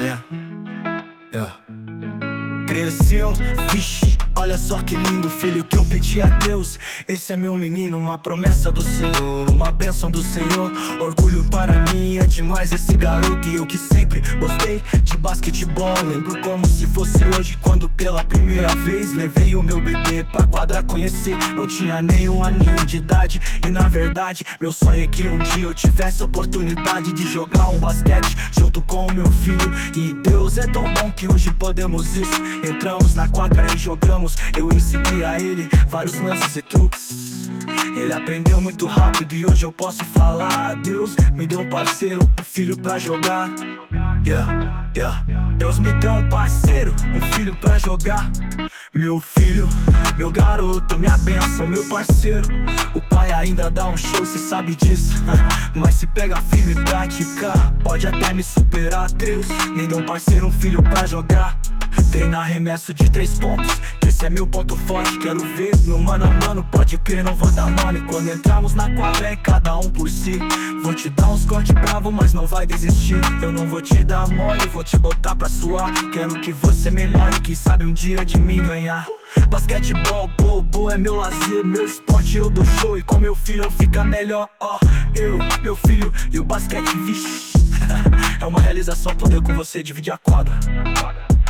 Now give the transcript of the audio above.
Yeah. Cresceu, vixe, olha só que lindo filho que eu pedi a Deus. Esse é meu menino, uma promessa do Senhor, uma bênção do Senhor. Orgulho para mim, é demais esse garoto. E eu que sempre gostei de basquetebol. Lembro como se fosse hoje, quando pela primeira vez levei o meu bebê pra quadra conhecer. Não tinha nem um aninho de idade. E na verdade, meu sonho é que um dia eu tivesse a oportunidade de jogar um basquete junto com o meu filho. E Deus é tão bom que hoje podemos isso. Entramos na quadra e jogamos. Eu ensinei a ele vários lances e truques. Ele aprendeu muito rápido e hoje eu posso falar. Deus me deu um parceiro, um filho pra jogar. Deus me deu um parceiro, um filho pra jogar. Meu filho, meu garoto, minha bênção, meu parceiro. O pai ainda dá um show, cê sabe disso. Mas se pega firme e praticar, pode até me superar. Deus me deu um parceiro, um filho pra jogar. Treinar arremesso de 3 pontos, que esse é meu ponto forte. Quero ver no mano a mano, pode crer, não vou dar mole. Quando entramos na quadra é cada um por si. Vou te dar uns corte bravo, mas não vai desistir. Eu não vou te dar mole, vou te botar pra suar. Quero que você melhore, quem sabe um dia de mim ganhar. Basquetebol, bobo, é meu lazer, meu esporte, eu dou show. E com meu filho fica melhor, ó. Eu, meu filho e o basquete, vixe. É uma realização poder com você dividir a quadra.